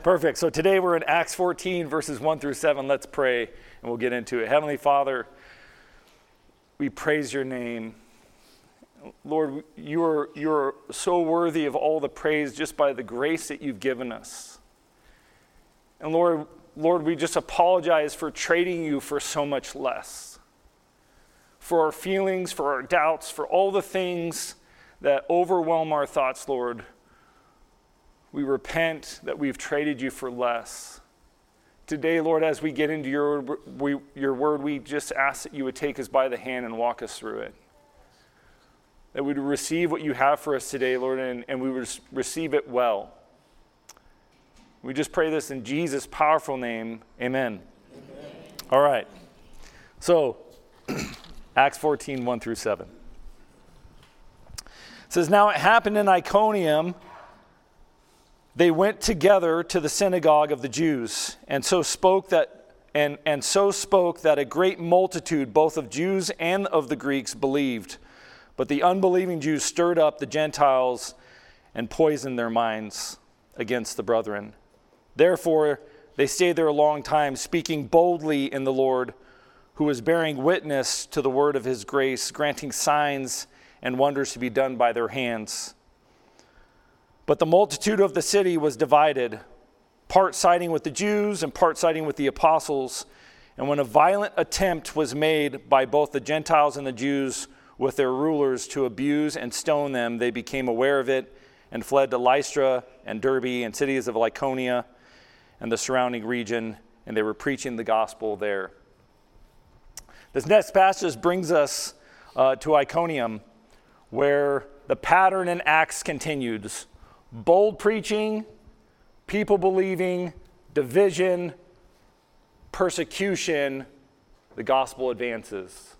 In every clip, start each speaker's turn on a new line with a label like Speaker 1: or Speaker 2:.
Speaker 1: Perfect. So today we're in Acts 14, verses 1 through 7. Let's pray, and we'll get into it. Heavenly Father, we praise your name. Lord, you are so worthy of all the praise just by the grace that you've given us. And Lord, we just apologize for trading you for so much less. For our feelings, for our doubts, for all the things that overwhelm our thoughts, Lord. We repent that we've traded you for less. Today, Lord, as we get into your word, we just ask that you would take us by the hand and walk us through it. That we would receive what you have for us today, Lord, and we would receive it well. We just pray this in Jesus' powerful name. Amen. Amen. All right. So, Acts 14, 1 through 7. It says, "Now it happened in Iconium, they went together to the synagogue of the Jews, and so spoke that a great multitude, both of Jews and of the Greeks, believed. But the unbelieving Jews stirred up the Gentiles and poisoned their minds against the brethren. Therefore, they stayed there a long time, speaking boldly in the Lord, who was bearing witness to the word of his grace, granting signs and wonders to be done by their hands. But the multitude of the city was divided, part siding with the Jews and part siding with the apostles. And when a violent attempt was made by both the Gentiles and the Jews with their rulers to abuse and stone them, they became aware of it and fled to Lystra and Derbe and cities of Lycaonia and the surrounding region, and they were preaching the gospel there." This next passage brings us to Iconium, where the pattern in Acts continues. Bold preaching, people believing, division, persecution, the gospel advances.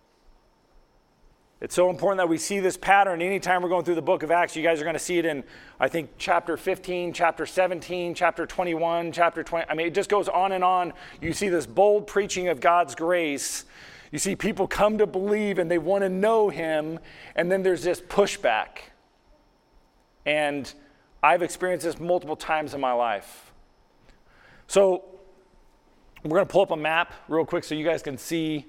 Speaker 1: It's so important that we see this pattern anytime we're going through the book of Acts. You guys are going to see it in, I think, chapter 15, chapter 17, chapter 21, chapter 20. I mean, it just goes on and on. You see this bold preaching of God's grace. You see people come to believe and they want to know him, and then there's this pushback. And I've experienced this multiple times in my life. So we're going to pull up a map real quick so you guys can see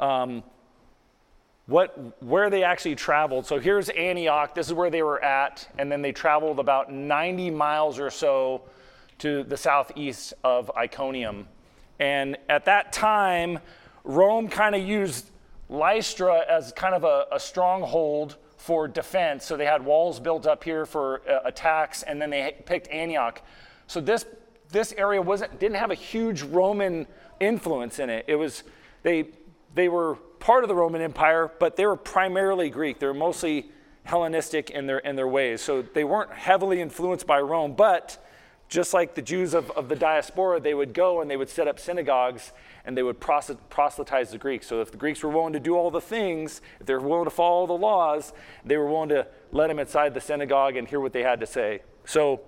Speaker 1: where they actually traveled. So here's Antioch. This is where they were at. And then they traveled about 90 miles or so to the southeast of Iconium. And at that time, Rome kind of used Lystra as kind of a stronghold for defense. So they had walls built up here for attacks, and then they picked Antioch. So this area didn't have a huge Roman influence in it. It was they were part of the Roman Empire, but they were primarily Greek. They were mostly Hellenistic in their ways. So they weren't heavily influenced by Rome, but just like the Jews of the diaspora, they would go and they would set up synagogues and they would proselytize the Greeks. So if the Greeks were willing to do all the things, if they were willing to follow the laws, they were willing to let them inside the synagogue and hear what they had to say. So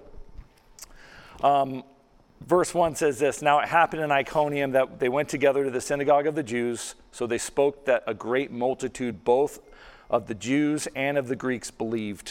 Speaker 1: verse 1 says this, "Now it happened in Iconium that they went together to the synagogue of the Jews. So they spoke that a great multitude, both of the Jews and of the Greeks, believed."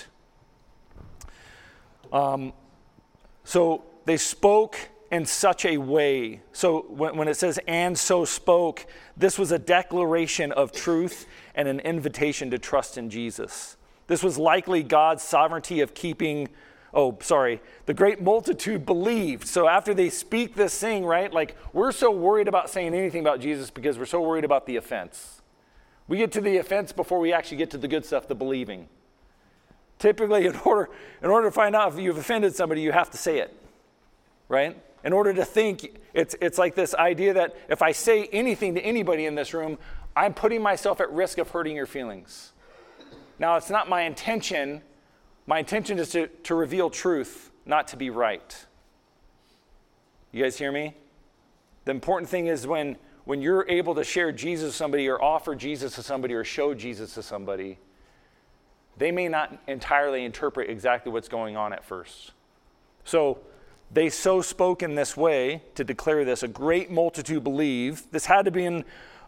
Speaker 1: So they spoke in such a way. So when it says, "and so spoke," this was a declaration of truth and an invitation to trust in Jesus. This was likely God's sovereignty of keeping, the great multitude believed. So after they speak this thing, right, like we're so worried about saying anything about Jesus because we're so worried about the offense. We get to the offense before we actually get to the good stuff, the believing. Typically, in order to find out if you've offended somebody, you have to say it, right? In order to think, it's like this idea that if I say anything to anybody in this room, I'm putting myself at risk of hurting your feelings. Now, it's not my intention. My intention is to reveal truth, not to be right. You guys hear me? The important thing is when you're able to share Jesus with somebody or offer Jesus to somebody or show Jesus to somebody, they may not entirely interpret exactly what's going on at first. So they so spoke in this way to declare this. A great multitude believed. This had to be in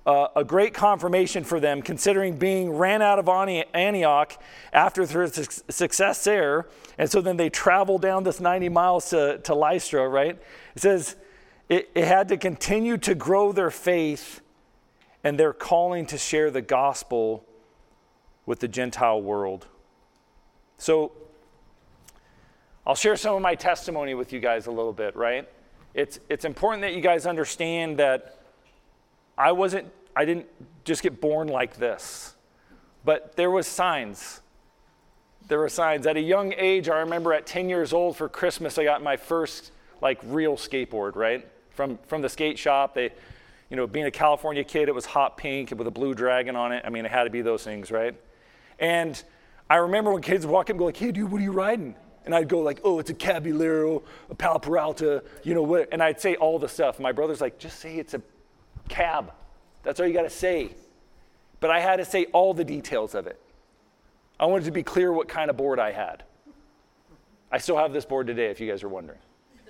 Speaker 1: a great confirmation for them, considering being ran out of Antioch after their success there. And so then they travel down this 90 miles to Lystra, right? It says it had to continue to grow their faith and their calling to share the gospel with the Gentile world. So I'll share some of my testimony with you guys a little bit, right? It's important that you guys understand that I didn't just get born like this, but there was signs. There were signs. At a young age, I remember at 10 years old for Christmas, I got my first real skateboard, right? From the skate shop. Being a California kid, it was hot pink with a blue dragon on it. I mean, it had to be those things, right? And I remember when kids would walk up and go hey dude, what are you riding? And I'd go oh, it's a Caballero, a Palo Peralta, what? And I'd say all the stuff. My brother's just say it's a cab. That's all you got to say. But I had to say all the details of it. I wanted to be clear what kind of board I had. I still have this board today, if you guys are wondering.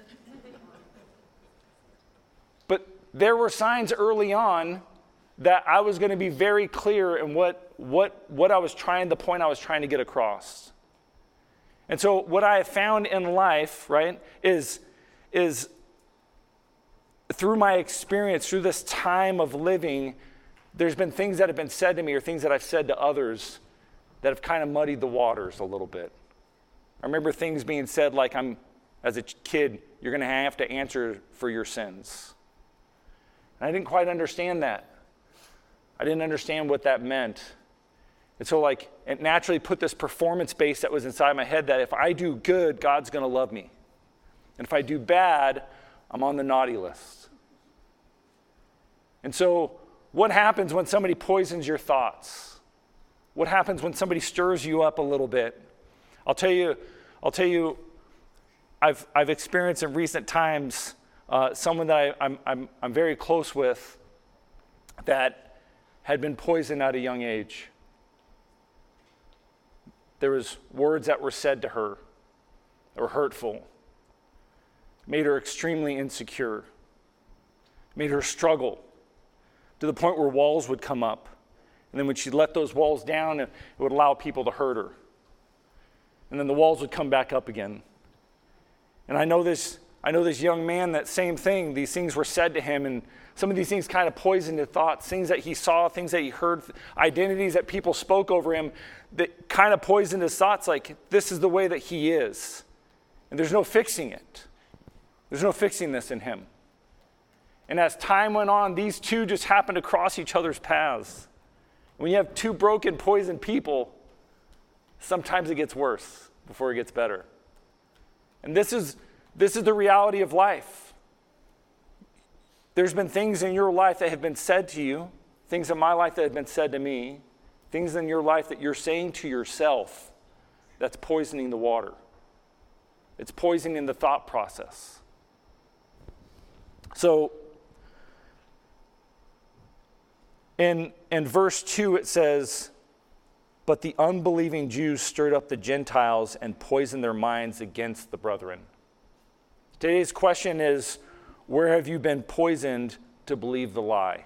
Speaker 1: But there were signs early on that I was going to be very clear in what I was the point I was trying to get across. And so what I have found in life, right, is through my experience, through this time of living, there's been things that have been said to me or things that I've said to others that have kind of muddied the waters a little bit. I remember things being said as a kid, you're going to have to answer for your sins. And I didn't quite understand that. I didn't understand what that meant. And so it naturally put this performance base that was inside my head that if I do good, God's going to love me. And if I do bad, I'm on the naughty list. And so what happens when somebody poisons your thoughts? What happens when somebody stirs you up a little bit? I'll tell you, I've experienced in recent times someone that I'm very close with that had been poisoned at a young age. There was words that were said to her that were hurtful, made her extremely insecure, made her struggle to the point where walls would come up. And then when she let those walls down, it would allow people to hurt her. And then the walls would come back up again. And I know this young man, that same thing, these things were said to him, and some of these things kind of poisoned his thoughts, things that he saw, things that he heard, identities that people spoke over him that kind of poisoned his thoughts, this is the way that he is. And there's no fixing it. There's no fixing this in him. And as time went on, these two just happened to cross each other's paths. When you have two broken, poisoned people, sometimes it gets worse before it gets better. And this is the reality of life. There's been things in your life that have been said to you, things in my life that have been said to me, things in your life that you're saying to yourself that's poisoning the water. It's poisoning the thought process. So in verse 2 it says, "But the unbelieving Jews stirred up the Gentiles and poisoned their minds against the brethren." Today's question is, where have you been poisoned to believe the lie?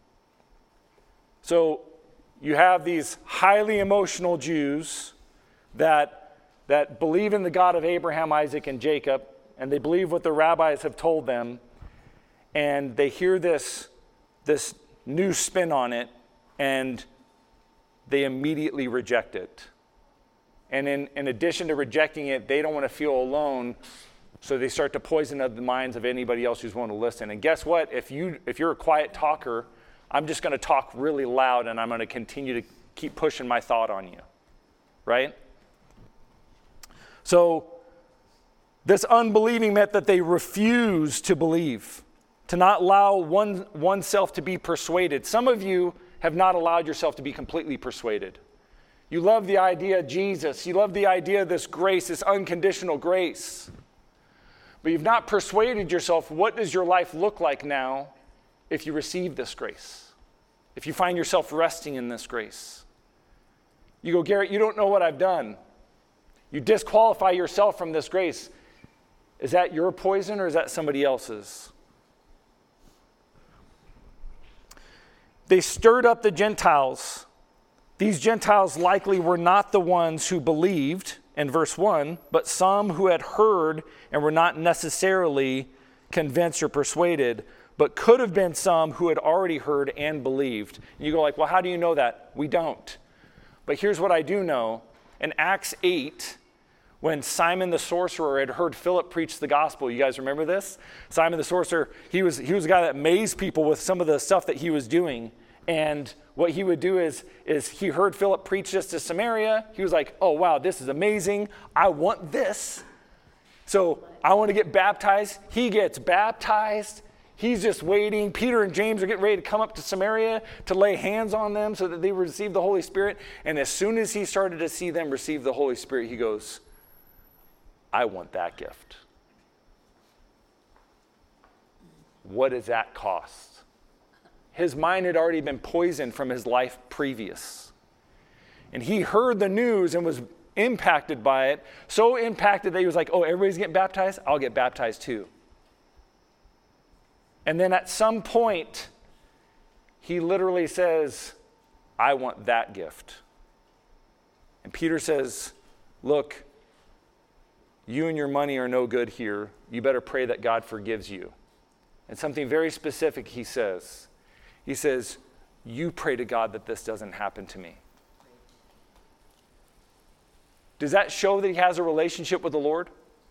Speaker 1: So you have these highly emotional Jews that believe in the God of Abraham, Isaac, and Jacob, and they believe what the rabbis have told them, and they hear this new spin on it, and they immediately reject it. And in addition to rejecting it, they don't want to feel alone, so they start to poison the minds of anybody else who's willing to listen. And guess what? If you're a quiet talker, I'm just going to talk really loud, and I'm going to continue to keep pushing my thought on you, right? So this unbelieving meant that they refused to believe, to not allow oneself to be persuaded. Some of you have not allowed yourself to be completely persuaded. You love the idea of Jesus. You love the idea of this grace, this unconditional grace. But you've not persuaded yourself, what does your life look like now if you receive this grace? If you find yourself resting in this grace? You go, Garrett, you don't know what I've done. You disqualify yourself from this grace. Is that your poison or is that somebody else's? they stirred up the Gentiles. These Gentiles likely were not the ones who believed in verse 1, but some who had heard and were not necessarily convinced or persuaded, but could have been some who had already heard and believed. And you go like, well, how do you know that? We don't. But here's what I do know. In Acts 8, when Simon the sorcerer had heard Philip preach the gospel, you guys remember this? Simon the sorcerer, he was a guy that amazed people with some of the stuff that he was doing. And what he would do is he heard Philip preach this to Samaria. He was like, oh, wow, this is amazing. I want this. So I want to get baptized. He gets baptized. He's just waiting. Peter and James are getting ready to come up to Samaria to lay hands on them so that they receive the Holy Spirit. And as soon as he started to see them receive the Holy Spirit, he goes, I want that gift. What does that cost? His mind had already been poisoned from his life previous. And he heard the news and was impacted by it, so impacted that he was like, oh, everybody's getting baptized? I'll get baptized too. And then at some point, he literally says, I want that gift. And Peter says, look, you and your money are no good here. You better pray that God forgives you. And something very specific he says. He says, you pray to God that this doesn't happen to me. Does that show that he has a relationship with the Lord?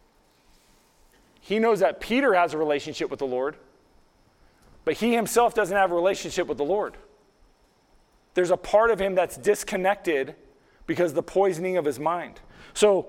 Speaker 1: He knows that Peter has a relationship with the Lord, but he himself doesn't have a relationship with the Lord. There's a part of him that's disconnected because of the poisoning of his mind. So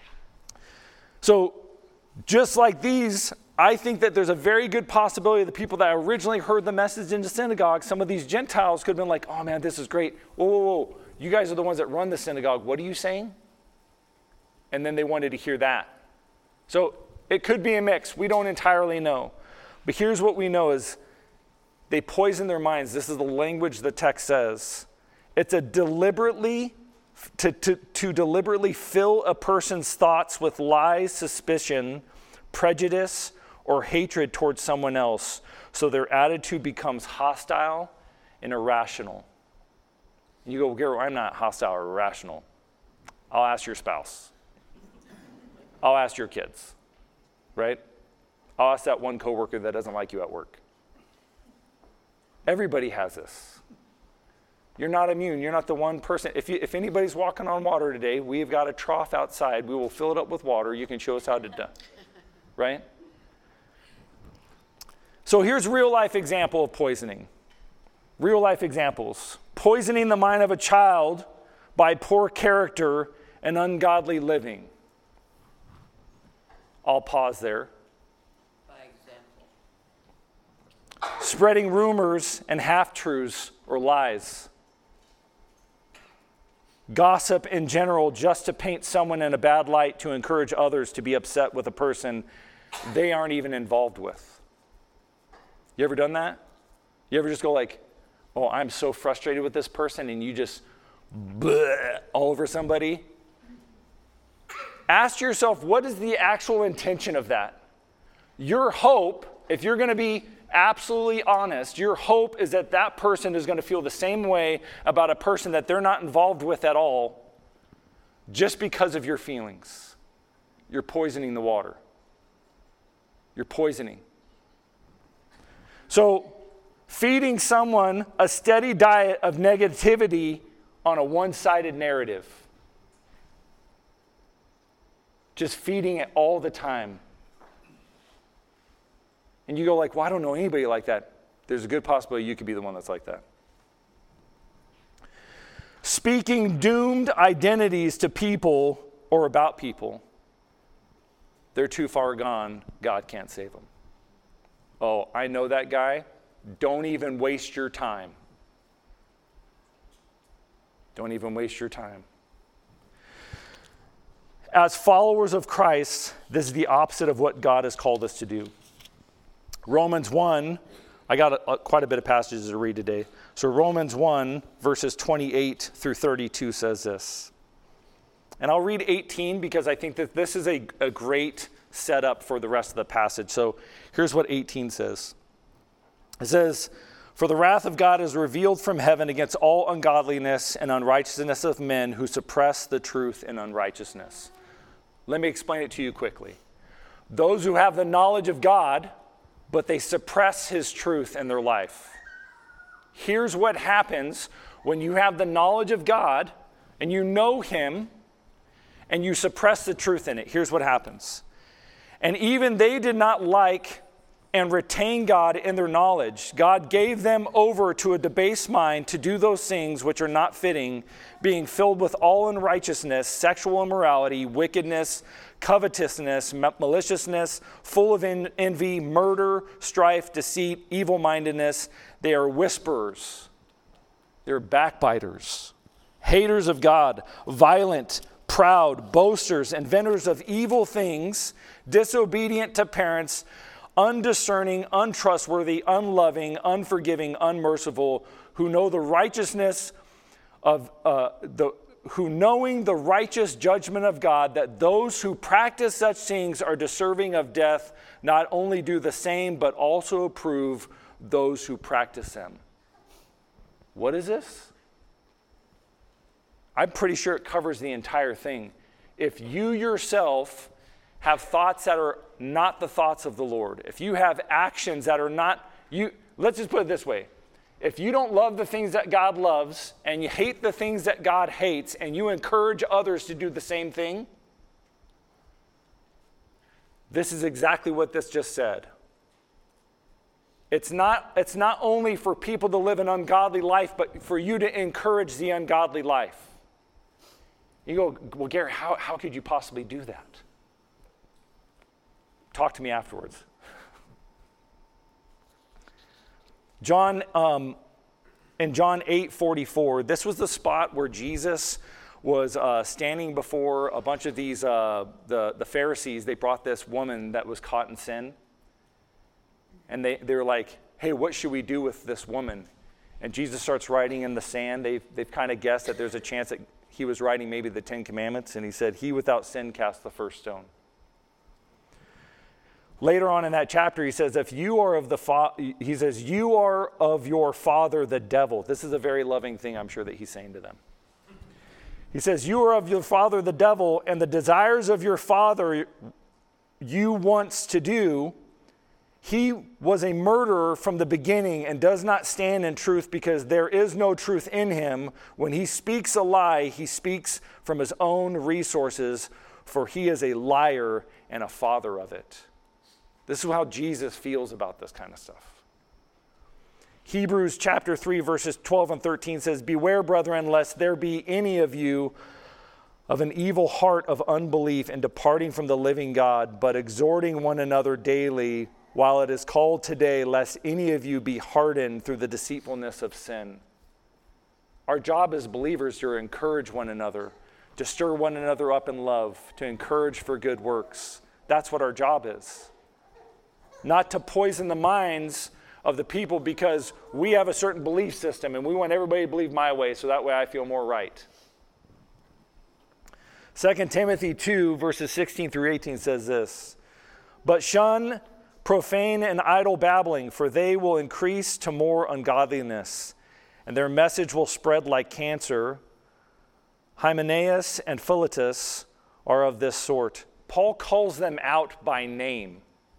Speaker 1: just like these, I think that there's a very good possibility the people that originally heard the message in the synagogue, some of these Gentiles could have been like, oh man, this is great. Whoa, whoa, whoa. You guys are the ones that run the synagogue. What are you saying? And then they wanted to hear that. So it could be a mix. We don't entirely know. But here's what we know is they poison their minds. This is the language the text says. It's a deliberately, to deliberately fill a person's thoughts with lies, suspicion, prejudice, or hatred towards someone else, so their attitude becomes hostile and irrational. You go, Garrett, I'm not hostile or irrational. I'll ask your spouse. I'll ask your kids, right? I'll ask that one coworker that doesn't like you at work. Everybody has this. You're not immune. You're not the one person. If anybody's walking on water today, we've got a trough outside. We will fill it up with water. You can show us how to do, right? So here's real life example of poisoning. Real life examples. Poisoning the mind of a child by poor character and ungodly living. I'll pause there.
Speaker 2: By example.
Speaker 1: Spreading rumors and half-truths or lies. Gossip in general just to paint someone in a bad light to encourage others to be upset with a person they aren't even involved with. You ever done that? You ever just go like, oh, I'm so frustrated with this person, and you just bleh all over somebody? Ask yourself, what is the actual intention of that? Your hope, if you're going to be absolutely honest, your hope is that that person is going to feel the same way about a person that they're not involved with at all just because of your feelings. You're poisoning the water. You're poisoning. So, feeding someone a steady diet of negativity on a one-sided narrative. Just feeding it all the time. And you go like, well, I don't know anybody like that. There's a good possibility you could be the one that's like that. Speaking doomed identities to people or about people. They're too far gone. God can't save them. Oh, I know that guy. Don't even waste your time. Don't even waste your time. As followers of Christ, this is the opposite of what God has called us to do. Romans 1, I got quite a bit of passages to read today. So Romans 1, verses 28 through 32 says this. And I'll read 18 because I think that this is a great setup for the rest of the passage. So here's what 18 says. It says, For the wrath of God is revealed from heaven against all ungodliness and unrighteousness of men who suppress the truth in unrighteousness. Let me explain it to you quickly. Those who have the knowledge of God, but they suppress his truth in their life. Here's what happens when you have the knowledge of God and you know him and you suppress the truth in it. Here's what happens. And even they did not like and retain God in their knowledge. God gave them over to a debased mind to do those things which are not fitting, being filled with all unrighteousness, sexual immorality, wickedness, covetousness, maliciousness, full of envy, murder, strife, deceit, evil-mindedness. They are whisperers. They're backbiters, haters of God, violent, proud, boasters, inventors of evil things, disobedient to parents, undiscerning, untrustworthy, unloving, unforgiving, unmerciful, who know the righteousness of who knowing the righteous judgment of God, that those who practice such things are deserving of death, not only do the same, but also approve those who practice them. What is this? I'm pretty sure it covers the entire thing. If you yourself have thoughts that are not the thoughts of the Lord, if you have actions that are not, let's just put it this way. If you don't love the things that God loves and you hate the things that God hates and you encourage others to do the same thing, this is exactly what this just said. It's not only for people to live an ungodly life, but for you to encourage the ungodly life. You go, well, Gary, how could you possibly do that? Talk to me afterwards. In John 8:44, this was the spot where Jesus was standing before a bunch of these, the Pharisees. They brought this woman that was caught in sin. And they were like, hey, what should we do with this woman? And Jesus starts writing in the sand. They've kind of guessed that there's a chance that he was writing maybe the 10 Commandments. And he said, he without sin cast the first stone. Later on in that chapter, he says, if you are of you are of your father, the devil. This is a very loving thing, I'm sure, that he's saying to them. He says, you are of your father, the devil, and the desires of your father you wants to do. He was a murderer from the beginning and does not stand in truth because there is no truth in him. When he speaks a lie, he speaks from his own resources, for he is a liar and a father of it. This is how Jesus feels about this kind of stuff. Hebrews chapter 3, verses 12 and 13 says, beware, brethren, lest there be any of you of an evil heart of unbelief and departing from the living God, but exhorting one another daily while it is called today, lest any of you be hardened through the deceitfulness of sin. Our job as believers is to encourage one another, to stir one another up in love, to encourage for good works. That's what our job is. Not to poison the minds of the people because we have a certain belief system and we want everybody to believe my way so that way I feel more right. 2 Timothy 2, verses 16 through 18 says this, but shun profane and idle babbling, for they will increase to more ungodliness, and their message will spread like cancer. Hymenaeus and Philetus are of this sort. Paul calls them out by name.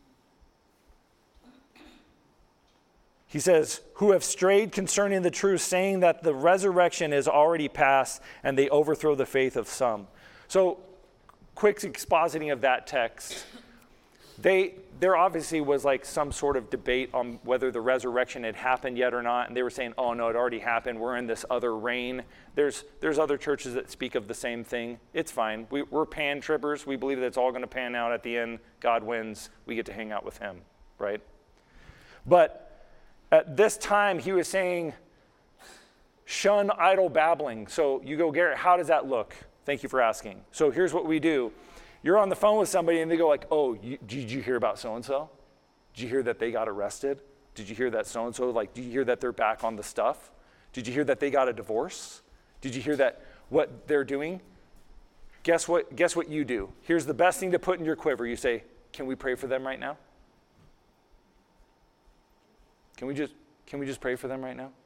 Speaker 1: He says, who have strayed concerning the truth, saying that the resurrection is already past, and they overthrow the faith of some. So, quick expositing of that text. There obviously was like some sort of debate on whether the resurrection had happened yet or not, and they were saying, oh no, it already happened. We're in this other reign. There's other churches that speak of the same thing. It's fine. We're pan-trippers. We believe that it's all going to pan out at the end. God wins. We get to hang out with him, right? But at this time, he was saying, shun idle babbling. So you go, Garrett, how does that look? Thank you for asking. So here's what we do. You're on the phone with somebody and they go like, oh, did you hear about so-and-so? Did you hear that they got arrested? Did you hear that so-and-so, did you hear that they're back on the stuff? Did you hear that they got a divorce? Did you hear that what they're doing? Guess what you do? Here's the best thing to put in your quiver. You say, can we pray for them right now? Can we just Can we just pray for them right now?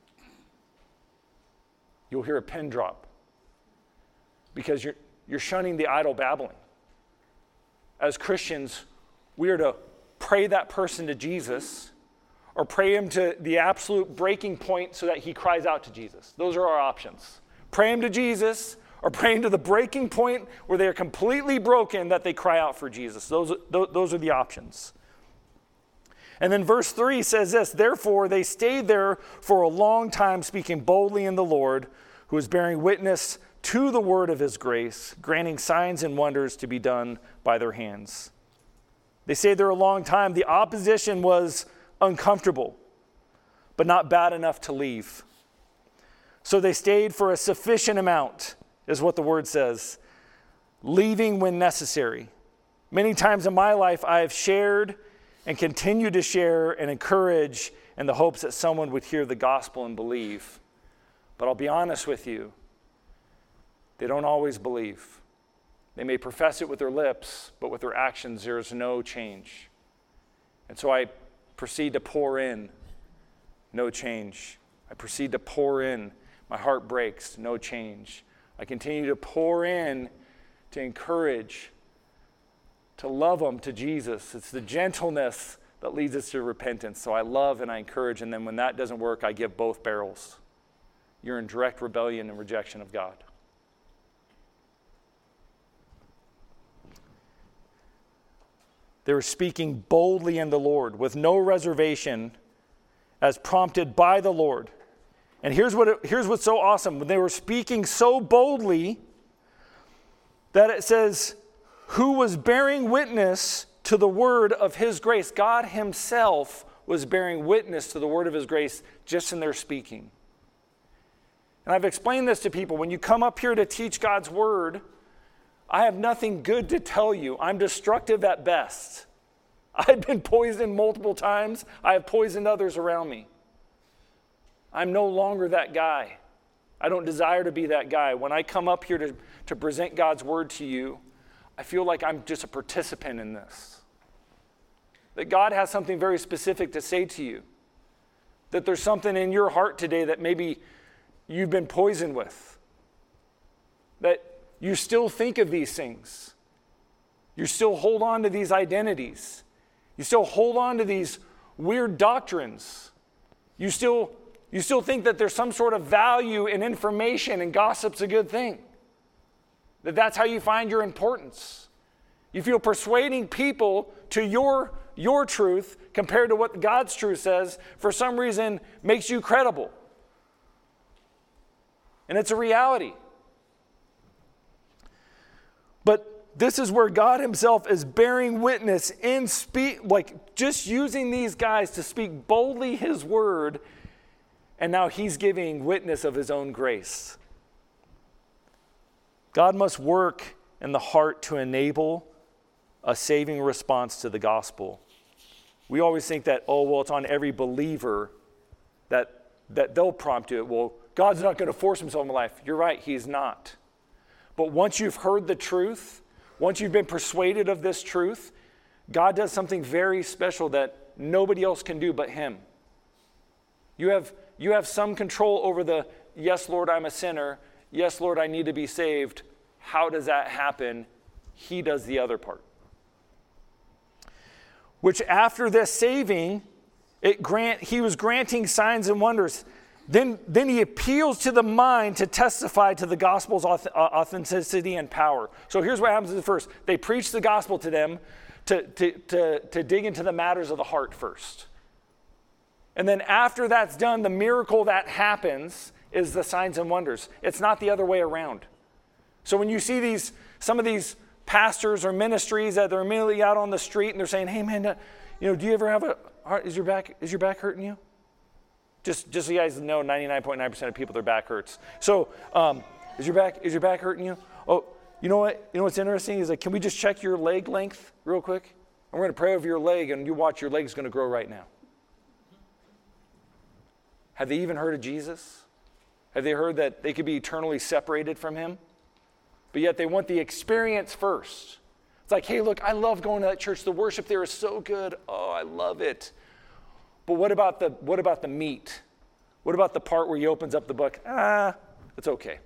Speaker 1: You'll hear a pin drop because you're shunning the idle babbling. As Christians, we are to pray that person to Jesus or pray him to the absolute breaking point so that he cries out to Jesus. Those are our options. Pray him to Jesus or pray him to the breaking point where they are completely broken that they cry out for Jesus. Those are the options. And then verse 3 says this, therefore they stayed there for a long time speaking boldly in the Lord, who is bearing witness to the word of his grace, granting signs and wonders to be done by their hands. They stayed there a long time. The opposition was uncomfortable, but not bad enough to leave. So they stayed for a sufficient amount, is what the word says, leaving when necessary. Many times in my life, I have shared and continue to share and encourage in the hopes that someone would hear the gospel and believe. But I'll be honest with you, they don't always believe. They may profess it with their lips, but with their actions, there is no change. And so I proceed to pour in, no change. I proceed to pour in, my heart breaks, no change. I continue to pour in to encourage, to love them to Jesus. It's the gentleness that leads us to repentance. So I love and I encourage, and then when that doesn't work, I give both barrels. You're in direct rebellion and rejection of God. They were speaking boldly in the Lord with no reservation as prompted by the Lord. And here's what's so awesome. They were speaking so boldly that it says, who was bearing witness to the word of his grace. God himself was bearing witness to the word of his grace just in their speaking. And I've explained this to people. When you come up here to teach God's word, I have nothing good to tell you. I'm destructive at best. I've been poisoned multiple times. I have poisoned others around me. I'm no longer that guy. I don't desire to be that guy. When I come up here to present God's word to you, I feel like I'm just a participant in this. That God has something very specific to say to you. That there's something in your heart today that maybe you've been poisoned with. That you still think of these things. You still hold on to these identities. You still hold on to these weird doctrines. You still think that there's some sort of value in information and gossip's a good thing. That's how you find your importance. You feel persuading people to your truth compared to what God's truth says for some reason makes you credible. And it's a reality. But this is where God himself is bearing witness in just using these guys to speak boldly his word, and now he's giving witness of his own grace. God must work in the heart to enable a saving response to the gospel. We always think that, it's on every believer that they'll prompt it. Well, God's not going to force himself in my life. You're right, he's not. But once you've heard the truth, once you've been persuaded of this truth, God does something very special that nobody else can do but him. You have some control over the, yes, Lord, I'm a sinner. Yes, Lord, I need to be saved. How does that happen? He does the other part. Which after this saving, he was granting signs and wonders. Then he appeals to the mind to testify to the gospel's authenticity and power. So here's what happens at first. They preach the gospel to them to dig into the matters of the heart first. And then after that's done, the miracle that happens is the signs and wonders. It's not the other way around. So when you see some of these pastors or ministries that they're immediately out on the street and they're saying, hey man, do you ever have is your back hurting you? Just so you guys know, 99.9% of people, their back hurts. So, is your back hurting you? Oh, you know what? You know what's interesting is can we just check your leg length real quick? And we're going to pray over your leg, and you watch, your leg's going to grow right now. Have they even heard of Jesus? Have they heard that they could be eternally separated from him? But yet they want the experience first. It's like, hey, look, I love going to that church. The worship there is so good. Oh, I love it. But what about the meat? What about the part where he opens up the book? It's okay.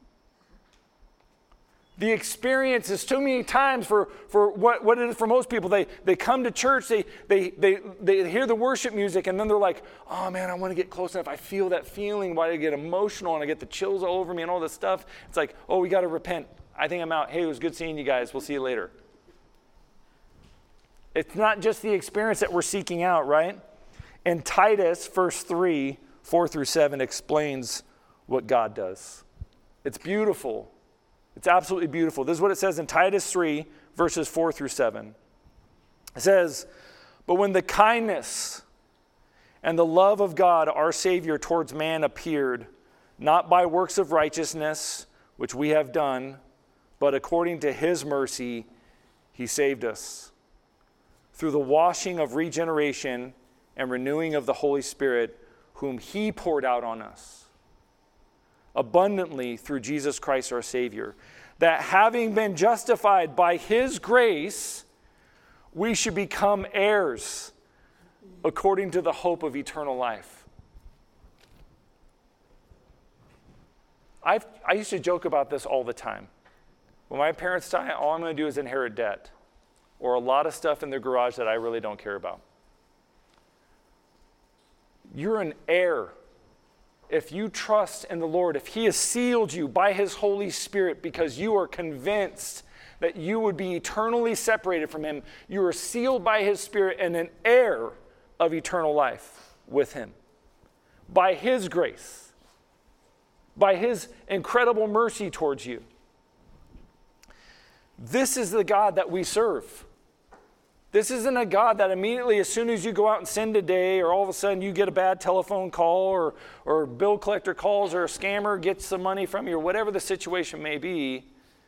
Speaker 1: The experience is too many times for what it is for most people. They come to church, they hear the worship music, and then they're like, oh man, I want to get close enough. I feel that feeling, why I get emotional and I get the chills all over me and all this stuff. It's like, oh, we got to repent. I think I'm out. Hey, it was good seeing you guys. We'll see you later. It's not just the experience that we're seeking out, right? And Titus, verse 3, 4 through 7, explains what God does. It's beautiful. It's absolutely beautiful. This is what it says in Titus 3, verses 4 through 7. It says, but when the kindness and the love of God, our Savior, towards man appeared, not by works of righteousness, which we have done, but according to his mercy, he saved us, through the washing of regeneration and renewing of the Holy Spirit, whom he poured out on us abundantly through Jesus Christ our Savior, that having been justified by his grace, we should become heirs according to the hope of eternal life. I used to joke about this all the time. When my parents die, all I'm going to do is inherit debt or a lot of stuff in their garage that I really don't care about. You're an heir. If you trust in the Lord, if he has sealed you by his Holy Spirit because you are convinced that you would be eternally separated from him, you are sealed by his Spirit and an heir of eternal life with him. By his grace, by his incredible mercy towards you. This is the God that we serve. This isn't a God that immediately, as soon as you go out and sin today, or all of a sudden you get a bad telephone call, or bill collector calls, or a scammer gets some money from you, or whatever the situation may be,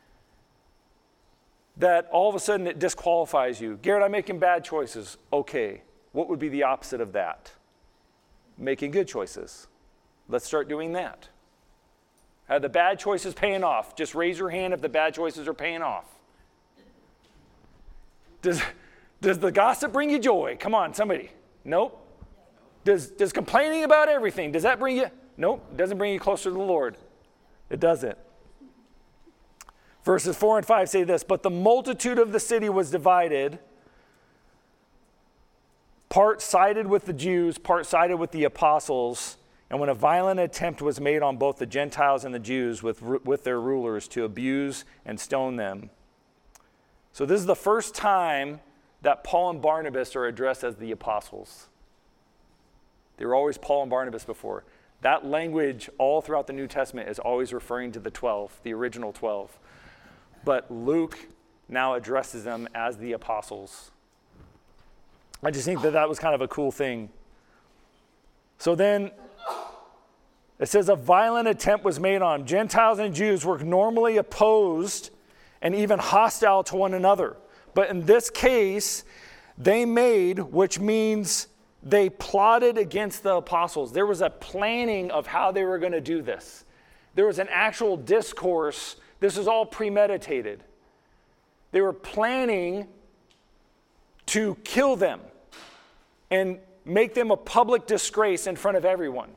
Speaker 1: that all of a sudden it disqualifies you. Garrett, I'm making bad choices. Okay, what would be the opposite of that? Making good choices. Let's start doing that. Are the bad choices paying off? Just raise your hand if the bad choices are paying off. Does the gossip bring you joy? Come on, somebody. Nope. Does complaining about everything, does that bring you? Nope. It doesn't bring you closer to the Lord. It doesn't. Verses 4 and 5 say this, but the multitude of the city was divided. Part sided with the Jews, part sided with the apostles. And when a violent attempt was made on both the Gentiles and the Jews with their rulers to abuse and stone them. So this is the first time that Paul and Barnabas are addressed as the apostles. They were always Paul and Barnabas before. That language all throughout the New Testament is always referring to the 12, the original 12. But Luke now addresses them as the apostles. I just think that was kind of a cool thing. So then it says a violent attempt was made on. Gentiles and Jews were normally opposed and even hostile to one another. But in this case, they made, which means they plotted against the apostles. There was a planning of how they were going to do this. There was an actual discourse. This was all premeditated. They were planning to kill them and make them a public disgrace in front of everyone.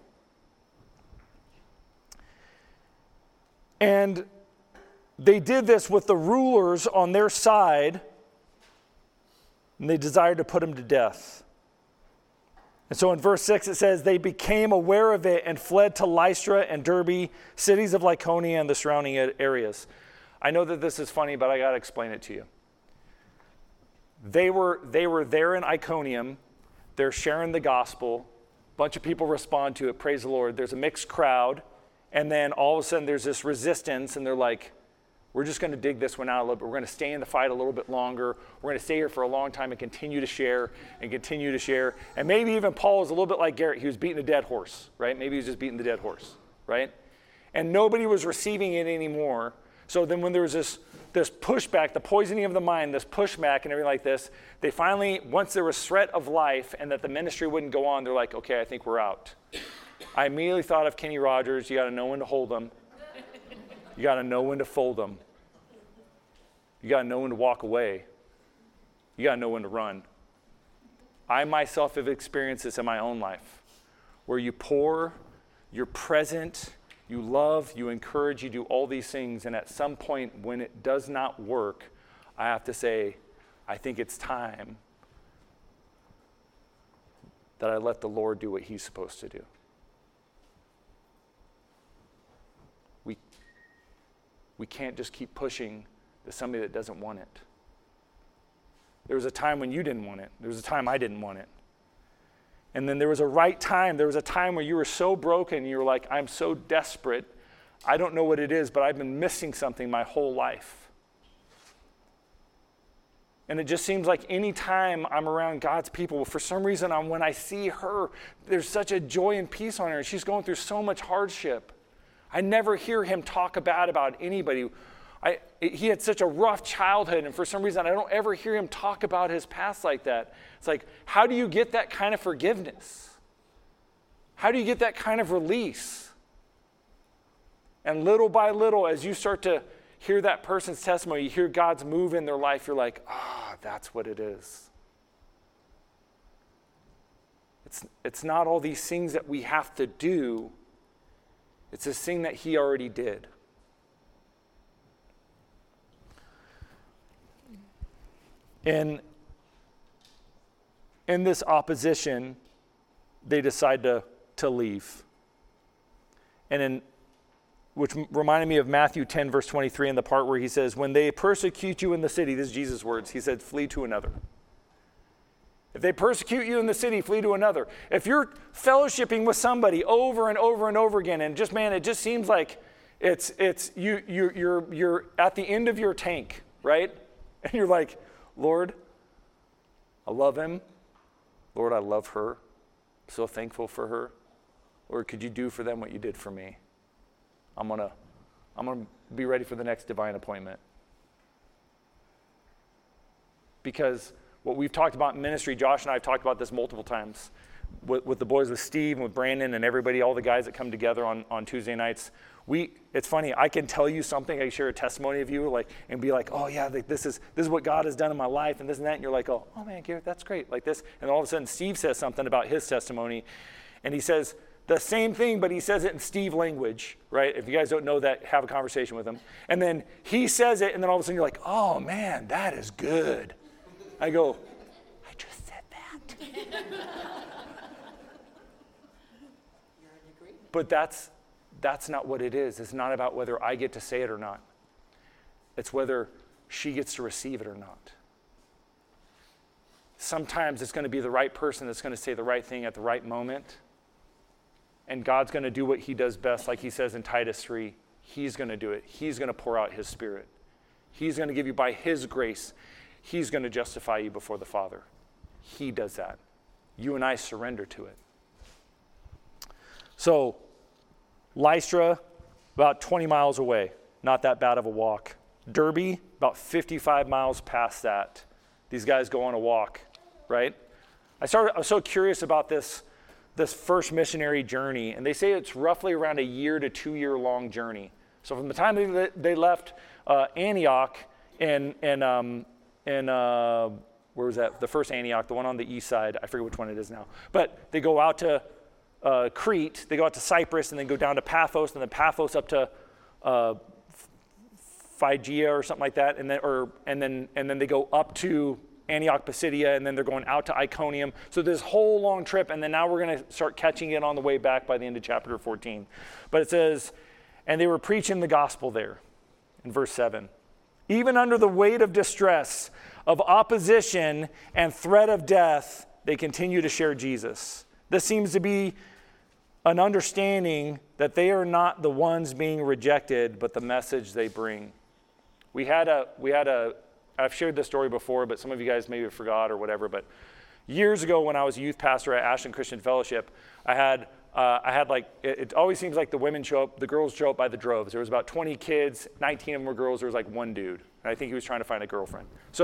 Speaker 1: And they did this with the rulers on their side, and they desired to put him to death. And so in verse 6 it says, they became aware of it and fled to Lystra and Derbe, cities of Lycaonia and the surrounding areas. I know that this is funny, but I got to explain it to you. They were there in Iconium. They're sharing the gospel. A bunch of people respond to it. Praise the Lord. There's a mixed crowd. And then all of a sudden there's this resistance, and they're like, we're just going to dig this one out a little bit. We're going to stay in the fight a little bit longer. We're going to stay here for a long time and continue to share and continue to share. And maybe even Paul was a little bit like Garrett. He was beating a dead horse, right? Maybe he was just beating the dead horse, right? And nobody was receiving it anymore. So then when there was this pushback, the poisoning of the mind, this pushback and everything like this, they finally, once there was threat of life and that the ministry wouldn't go on, they're like, okay, I think we're out. I immediately thought of Kenny Rogers. You got to know when to hold them. You got to know when to fold them. You got to know when to walk away. You got to know when to run. I myself have experienced this in my own life, where you pour, you're present, you love, you encourage, you do all these things, and at some point when it does not work, I have to say, I think it's time that I let the Lord do what he's supposed to do. We can't just keep pushing to somebody that doesn't want it. There was a time when you didn't want it. There was a time I didn't want it. And then there was a right time. There was a time where you were so broken, you were like, I'm so desperate. I don't know what it is, but I've been missing something my whole life. And it just seems like any time I'm around God's people, for some reason, when I see her, there's such a joy and peace on her. She's going through so much hardship. I never hear him talk bad about anybody. He had such a rough childhood, and for some reason, I don't ever hear him talk about his past like that. It's like, how do you get that kind of forgiveness? How do you get that kind of release? And little by little, as you start to hear that person's testimony, you hear God's move in their life, you're like, that's what it is. It's not all these things that we have to do. It's this thing that he already did. And in this opposition, they decide to leave. Which reminded me of Matthew 10, verse 23, in the part where he says, when they persecute you in the city, this is Jesus' words, he said, flee to another. If they persecute you in the city, flee to another. If you're fellowshipping with somebody over and over and over again, and it just seems like you're at the end of your tank, right? And you're like, Lord, I love him. Lord, I love her. I'm so thankful for her. Lord, could you do for them what you did for me? I'm gonna be ready for the next divine appointment. Because what we've talked about in ministry, Josh and I have talked about this multiple times with the boys, with Steve and with Brandon and everybody, all the guys that come together on Tuesday nights. It's funny, I can tell you something, I share a testimony of you, and be like, oh yeah, this is what God has done in my life and this and that, and you're like, oh man, Garrett, that's great, like this. And all of a sudden Steve says something about his testimony, and he says the same thing, but he says it in Steve language, right? If you guys don't know that, have a conversation with him. And then he says it, and then all of a sudden you're like, oh man, that is good. I go, I just said that.
Speaker 2: You're in agreement.
Speaker 1: But that's not what it is. It's not about whether I get to say it or not. It's whether she gets to receive it or not. Sometimes it's going to be the right person that's going to say the right thing at the right moment. And God's going to do what he does best, like he says in Titus 3. He's going to do it. He's going to pour out his Spirit. He's going to give you by his grace. He's going to justify you before the Father. He does that. You and I surrender to it. So, Lystra, about 20 miles away. Not that bad of a walk. Derbe, about 55 miles past that. These guys go on a walk, right? I was so curious about this first missionary journey, and they say it's roughly around a 1 to 2 year long journey. So from the time they left Antioch and where was that? The first Antioch, the one on the east side. I forget which one it is now. But they go out to Crete, they go out to Cyprus, and then go down to Paphos, and then Paphos up to Phrygia or something like that, and then they go up to Antioch Pisidia, and then they're going out to Iconium. So this whole long trip, and then now we're going to start catching it on the way back by the end of chapter 14. But it says, and they were preaching the gospel there, in verse 7. Even under the weight of distress, of opposition, and threat of death, they continue to share Jesus. This seems to be an understanding that they are not the ones being rejected, but the message they bring. I've shared this story before, but some of you guys maybe forgot or whatever, but years ago when I was a youth pastor at Ashland Christian Fellowship, I had it always seems like the girls show up by the droves. There was about 20 kids, 19 of them were girls, there was like one dude, and I think he was trying to find a girlfriend.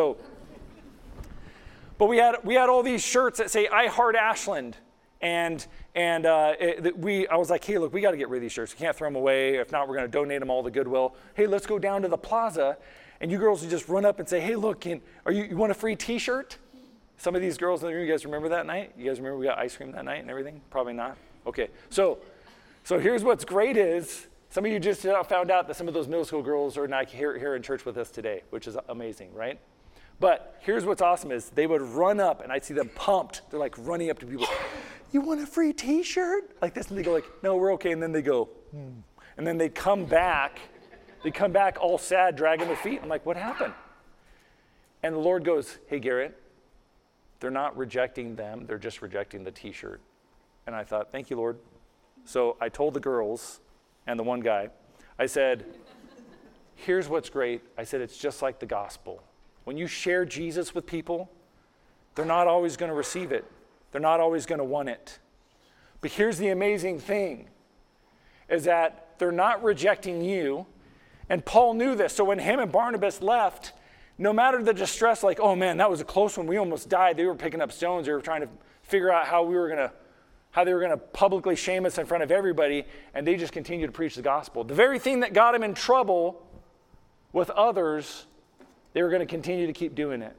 Speaker 1: But we had all these shirts that say, I Heart Ashland. I was like, hey, look, we got to get rid of these shirts. We can't throw them away. If not, we're going to donate them all to Goodwill. Hey, let's go down to the plaza, and you girls would just run up and say, hey, look, you want a free T-shirt? Some of these girls in the room, you guys remember that night? You guys remember we got ice cream that night and everything? Probably not. Okay, so here's what's great is, some of you just found out that some of those middle school girls are not here in church with us today, which is amazing, right? But here's what's awesome is they would run up, and I'd see them pumped. They're like running up to people. You want a free t-shirt? Like this, and they go like, no, we're okay. And then they go, and then they come back. They come back all sad, dragging their feet. I'm like, what happened? And the Lord goes, hey, Garrett, they're not rejecting them. They're just rejecting the t-shirt. And I thought, thank you, Lord. So I told the girls and the one guy, I said, here's what's great. I said, it's just like the gospel. When you share Jesus with people, they're not always going to receive it. They're not always going to want it. But here's the amazing thing, is that they're not rejecting you. And Paul knew this. So when him and Barnabas left, no matter the distress, like, oh man, that was a close one. We almost died. They were picking up stones. They were trying to figure out how they were going to publicly shame us in front of everybody. And they just continued to preach the gospel. The very thing that got them in trouble with others, they were going to continue to keep doing it.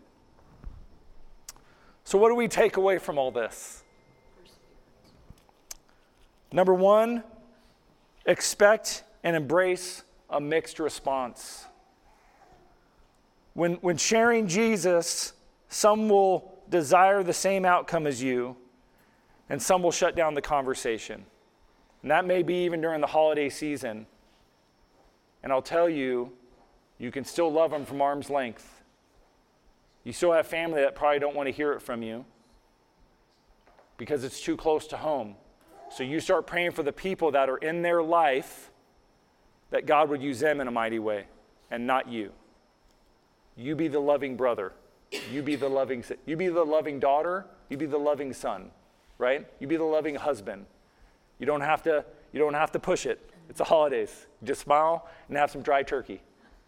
Speaker 1: So what do we take away from all this? Number one, expect and embrace a mixed response. When sharing Jesus, some will desire the same outcome as you, and some will shut down the conversation. And that may be even during the holiday season. And I'll tell you, you can still love them from arm's length. You still have family that probably don't want to hear it from you because it's too close to home. So you start praying for the people that are in their life, that God would use them in a mighty way and not you. You be the loving brother. You be the loving daughter. You be the loving son, right? You be the loving husband. You don't have to push it. It's the holidays. Just smile and have some dry turkey.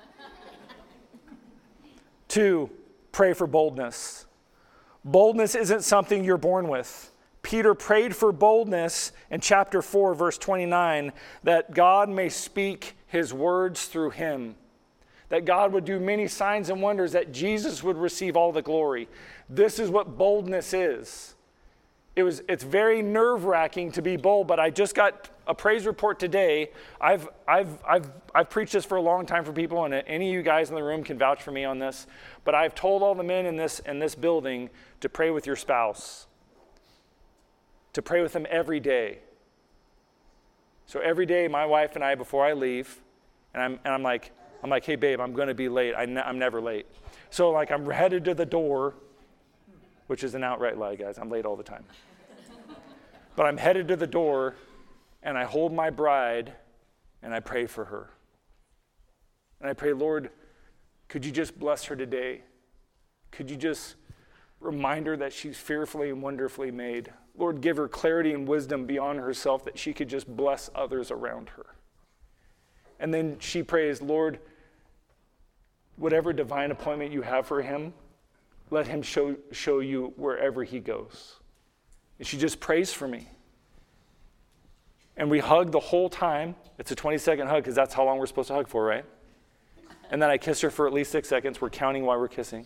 Speaker 1: 2, pray for boldness. Boldness isn't something you're born with. Peter prayed for boldness in chapter 4, verse 29, that God may speak his words through him, that God would do many signs and wonders, that Jesus would receive all the glory. This is what boldness is. It's very nerve-wracking to be bold, but I just got a praise report today. I've preached this for a long time for people, and any of you guys in the room can vouch for me on this. But I've told all the men in this building to pray with your spouse, to pray with them every day. So every day, my wife and I, before I leave, and I'm like, hey babe, I'm going to be late. I'm never late. So like I'm headed to the door, which is an outright lie, guys. I'm late all the time. But I'm headed to the door, and I hold my bride, and I pray for her. And I pray, Lord, could you just bless her today? Could you just remind her that she's fearfully and wonderfully made? Lord, give her clarity and wisdom beyond herself that she could just bless others around her. And then she prays, Lord, whatever divine appointment you have for him, let him show you wherever he goes. And she just prays for me. And we hug the whole time. It's a 20-second hug because that's how long we're supposed to hug for, right? And then I kiss her for at least 6 seconds. We're counting while we're kissing.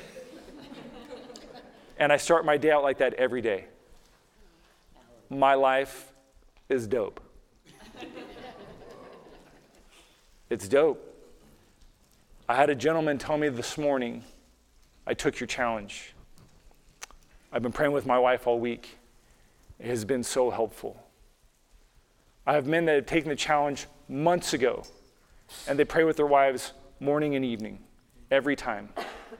Speaker 1: And I start my day out like that every day. My life is dope. It's dope. I had a gentleman tell me this morning, I took your challenge. I've been praying with my wife all week. It has been so helpful. I have men that have taken the challenge months ago, and they pray with their wives morning and evening, every time.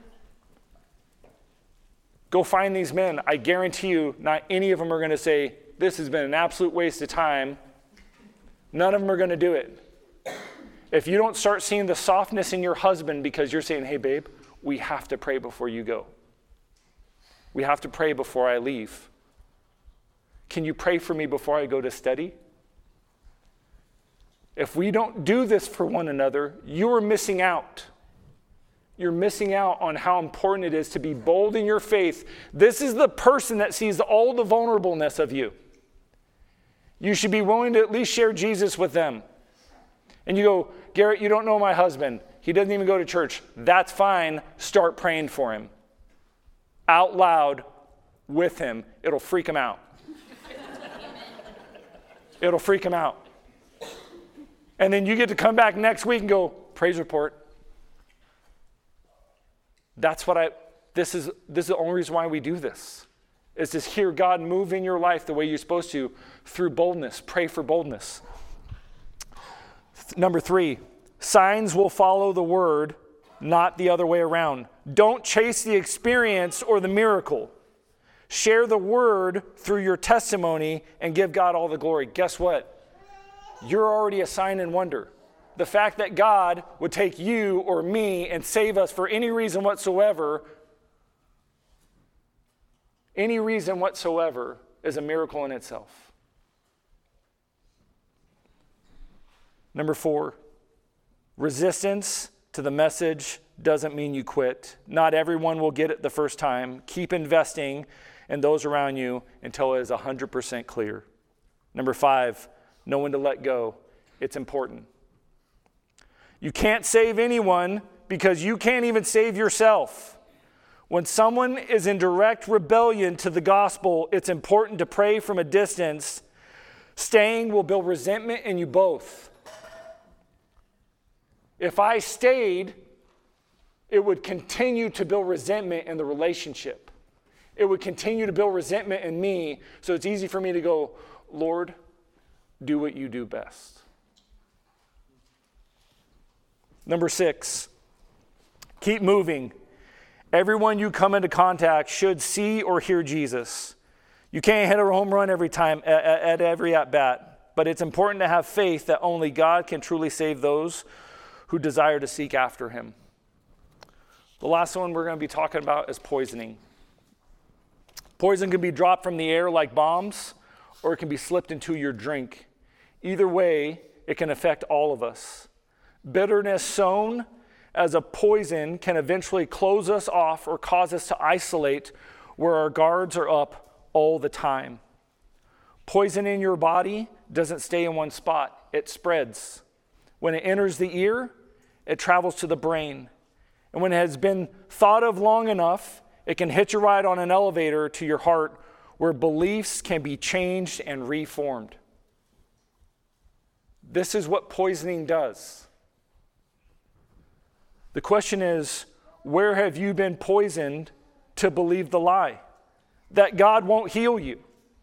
Speaker 1: Go find these men. I guarantee you, not any of them are going to say, this has been an absolute waste of time. None of them are going to do it. If you don't start seeing the softness in your husband because you're saying, hey, babe, we have to pray before you go. We have to pray before I leave. Can you pray for me before I go to study? If we don't do this for one another, you are missing out. You're missing out on how important it is to be bold in your faith. This is the person that sees all the vulnerableness of you. You should be willing to at least share Jesus with them. And you go, Garrett, you don't know my husband. He doesn't even go to church. That's fine. Start praying for him. out loud with him, it'll freak him out. It'll freak him out. And then you get to come back next week and go, praise report. This is the only reason why we do this, is to hear God move in your life the way you're supposed to through boldness. Pray for boldness. Number 3, signs will follow the word, not the other way around. Don't chase the experience or the miracle. Share the word through your testimony and give God all the glory. Guess what? You're already a sign and wonder. The fact that God would take you or me and save us for any reason whatsoever is a miracle in itself. Number 4, resistance to the message doesn't mean you quit. Not everyone will get it the first time. Keep investing in those around you until it is 100% clear. Number 5, know when to let go. It's important. You can't save anyone because you can't even save yourself. When someone is in direct rebellion to the gospel, it's important to pray from a distance. Staying will build resentment in you both. If I stayed, it would continue to build resentment in the relationship. It would continue to build resentment in me, so it's easy for me to go, Lord, do what you do best. Number 6, keep moving. Everyone you come into contact should see or hear Jesus. You can't hit a home run every time at every at-bat, but it's important to have faith that only God can truly save those who desire to seek after him. The last one we're going to be talking about is poisoning. Poison can be dropped from the air like bombs, or it can be slipped into your drink. Either way, it can affect all of us. Bitterness sown as a poison can eventually close us off or cause us to isolate where our guards are up all the time. Poison in your body doesn't stay in one spot. It spreads. When it enters the ear, it travels to the brain. And when it has been thought of long enough, it can hitch a ride on an elevator to your heart where beliefs can be changed and reformed. This is what poisoning does. The question is, where have you been poisoned to believe the lie? That God won't heal you.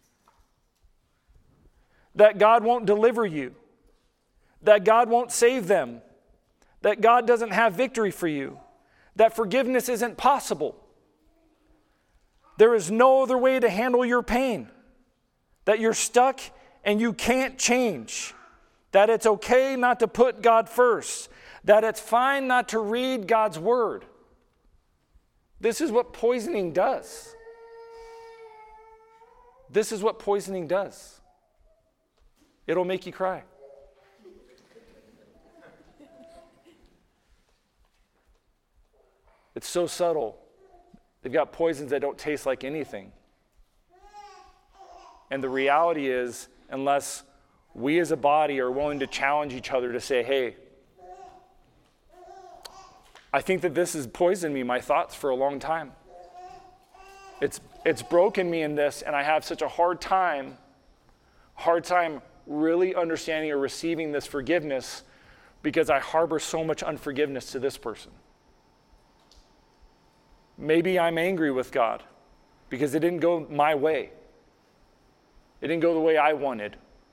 Speaker 1: That God won't deliver you. That God won't save them. That God doesn't have victory for you. That forgiveness isn't possible. There is no other way to handle your pain. That you're stuck and you can't change. That it's okay not to put God first. That it's fine not to read God's word. This is what poisoning does. This is what poisoning does. It'll make you cry. It's so subtle. They've got poisons that don't taste like anything. And the reality is, unless we as a body are willing to challenge each other to say, hey, I think that this has poisoned me, my thoughts, for a long time. It's broken me in this, and I have such a hard time really understanding or receiving this forgiveness because I harbor so much unforgiveness to this person. Maybe I'm angry with God because it didn't go my way. It didn't go the way I wanted.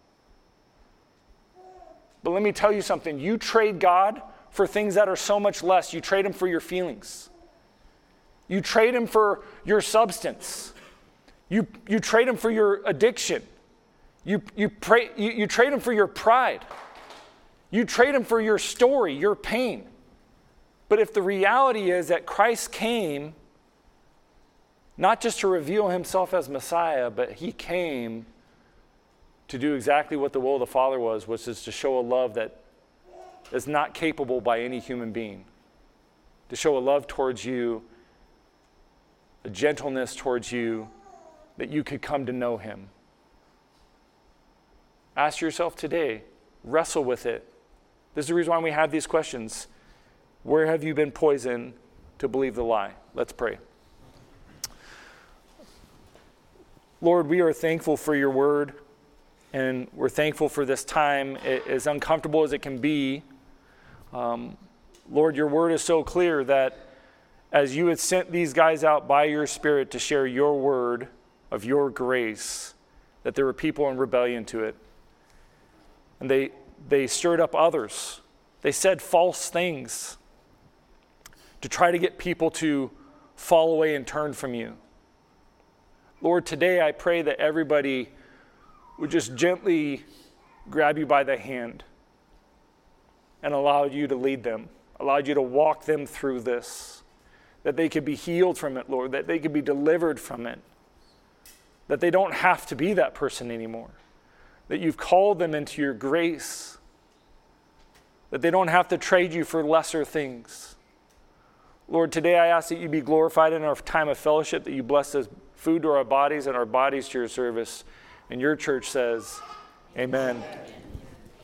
Speaker 1: But let me tell you something. You trade God for things that are so much less. You trade him for your feelings. You trade him for your substance. You trade him for your addiction. You trade him for your pride. You trade him for your story, your pain. But if the reality is that Christ came not just to reveal himself as Messiah, but he came to do exactly what the will of the Father was, which is to show a love that is not capable by any human being. To show a love towards you, a gentleness towards you, that you could come to know him. Ask yourself today, wrestle with it. This is the reason why we have these questions. Where have you been poisoned to believe the lie? Let's pray. Lord, we are thankful for your word, and we're thankful for this time, as uncomfortable as it can be. Lord, your word is so clear that as you had sent these guys out by your Spirit to share your word of your grace, that there were people in rebellion to it. And they stirred up others. They said false things to try to get people to fall away and turn from you. Lord, today I pray that everybody would just gently grab you by the hand and allow you to lead them, allow you to walk them through this, that they could be healed from it, Lord, that they could be delivered from it, that they don't have to be that person anymore, that you've called them into your grace, that they don't have to trade you for lesser things. Lord, today I ask that you be glorified in our time of fellowship, that you bless us food to our bodies and our bodies to your service. And your church says, amen.